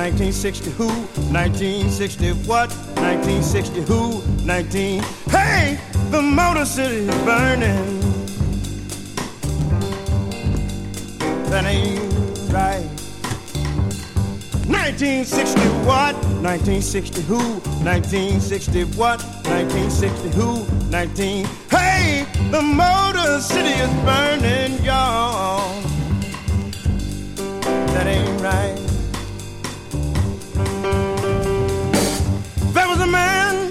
1960 who? 1960 what? 1960 who? 19. Hey, the Motor City is burning. That ain't right. 1960 what? 1960 who? 1960 what? 1960 who? 19. Hey, the Motor City is burning, y'all. That ain't right. There was a man,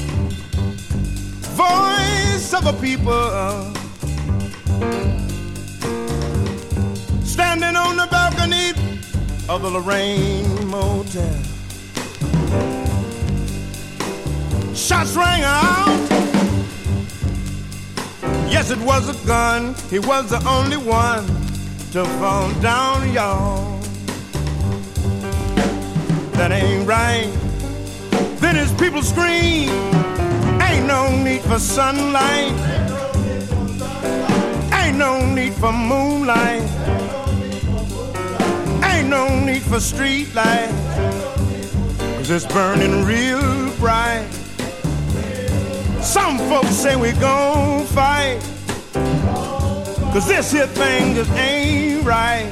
voice of a people, standing on the balcony of the Lorraine Motel. Shots rang out. Yes, it was a gun. He was the only one to fall down, y'all. That ain't right. Then his people scream, ain't no need for sunlight, ain't no need for moonlight, ain't no need for street light, 'cause it's burning real bright. Some folks say we gon' fight, 'cause this here thing just ain't right.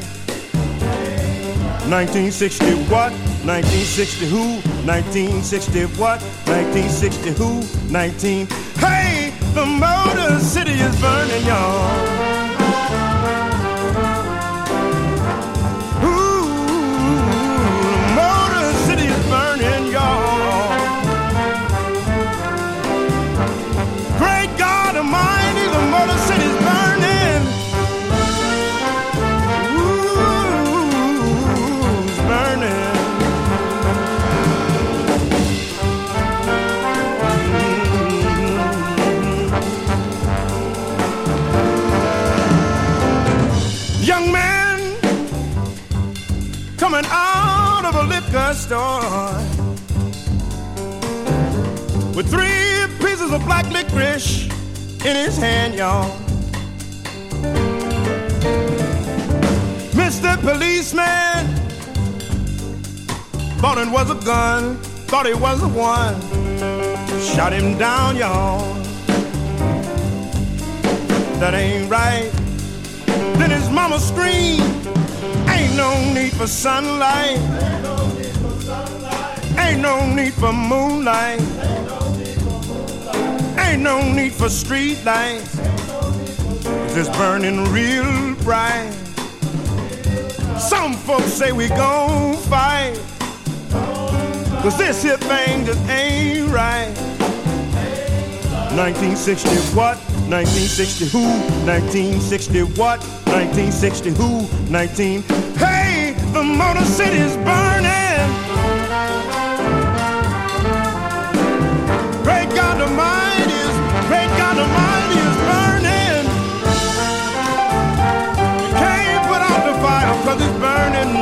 1960 what? 1960 who? 1960 what? 1960 who? 19. Hey, the Motor City is burning, y'all. Ooh, the Motor City is burning, y'all. Great God Almighty, the Motor City is burning. Ooh, it's burning. Young man coming out of a liquor store with 3 pieces of black licorice in his hand, y'all. Mr. Policeman thought it was a gun, thought it was the one, shot him down, y'all. That ain't right. Then his mama screamed, ain't no need for sunlight, ain't no need for moonlight, ain't no need for street lights, 'cause it's burning real bright. Some folks say we gon' fight, 'cause this here thing just ain't right. 1960 what? 1960 who? 1960 what? 1960 who? 19. Hey, the Motor City is burning. Great God Almighty is, great God Almighty is burning. You can't put out the fire 'cause it's burning.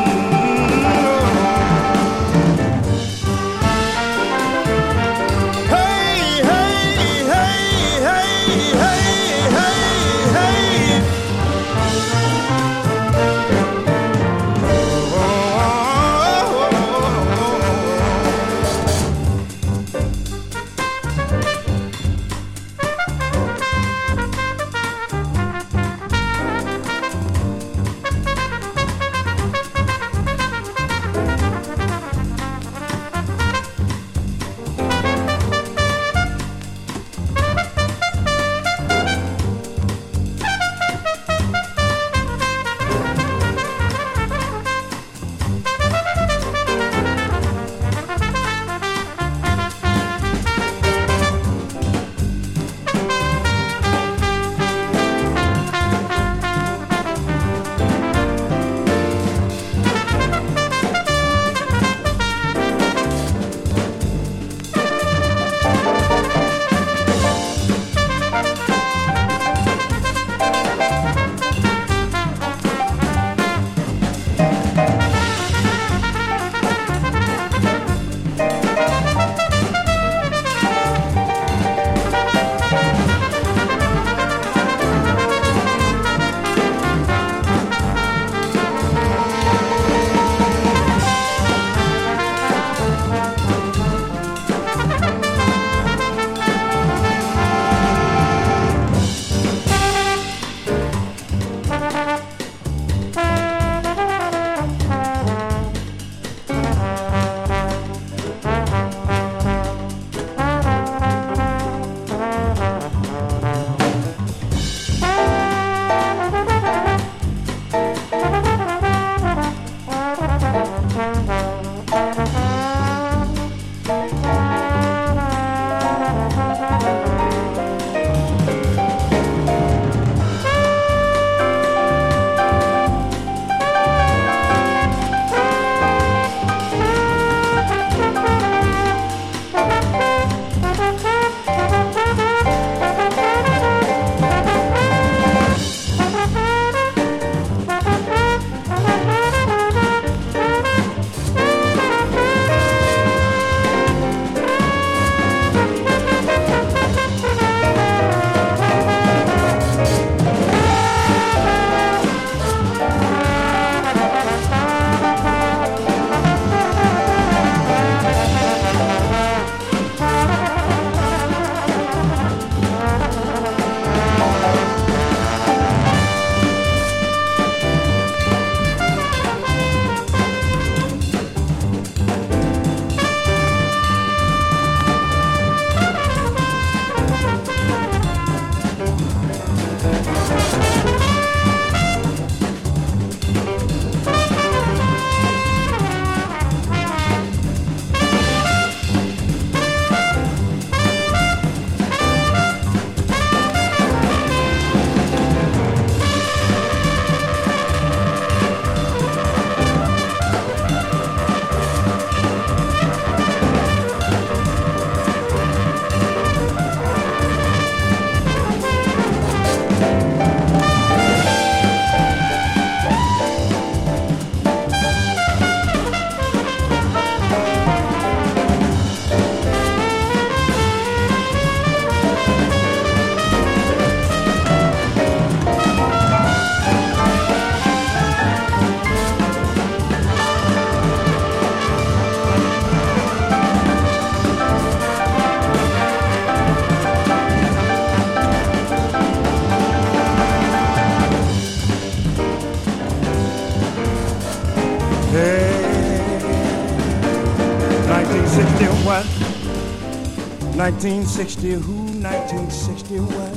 1960 who, 1960 what?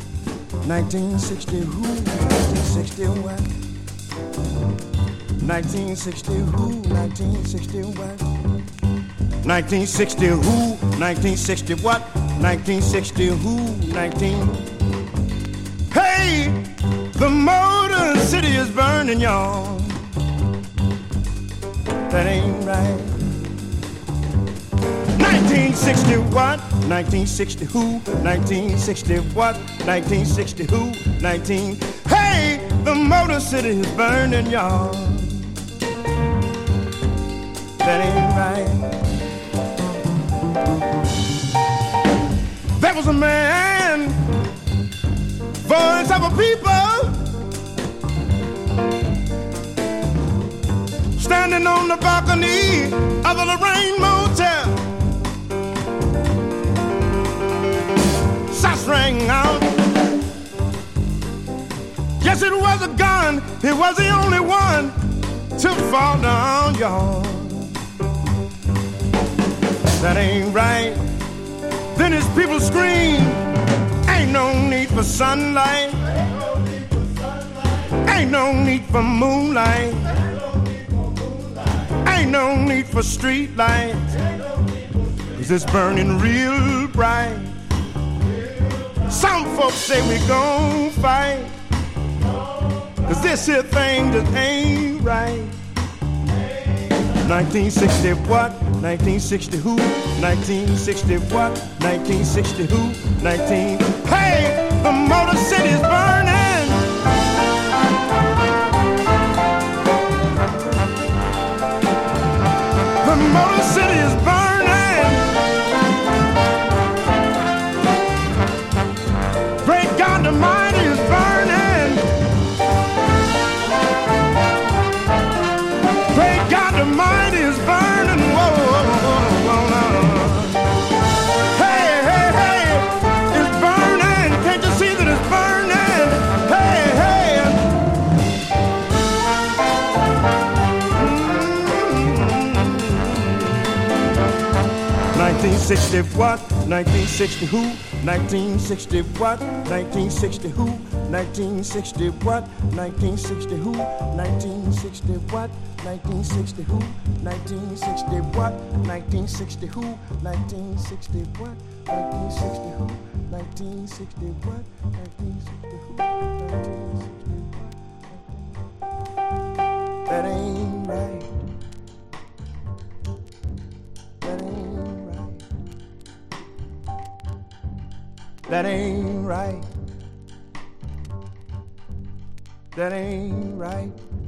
1960 who, 1960 what? 1960 who, 1960 what? 1960 who, 1960 what? 1960 who, 19... Hey, the Motor City is burning, y'all. That ain't right. 1960 what? 1960 who? 1960 what? 1960 who? 19... Hey, the Motor City is burning, y'all. That ain't right. There was a man, voice of a people, standing on the balcony of the Lorraine Motel. Shots rang out. Yes, it was a gun. He was the only one to fall down, y'all. That ain't right. Then his people scream, ain't no need for sunlight, ain't no need for moonlight, ain't no need for street lights, 'cause it's burning real bright. Some folks say we gon' fight, 'cause this here thing just ain't right. 1960 what? 1960 who? 1960 what? 1960 who? 19... Hey, the Motor City's burning. The Motor City is burning. Great God Almighty is burning. Great God Almighty is burning. Whoa, whoa, whoa, whoa, whoa. Hey, hey, hey, it's burning. Can't you see that it's burning? Hey, hey. 1960 what? 1960 who? 1960 what? 1960 who? 1960 what? 1960 who? 1960 what? 1960 who? 1960 what? 1960 who? 1960 what? 1960 who? 1960 what? 1960 who? 1960 what? That ain't right. That ain't right. That ain't right. That ain't right.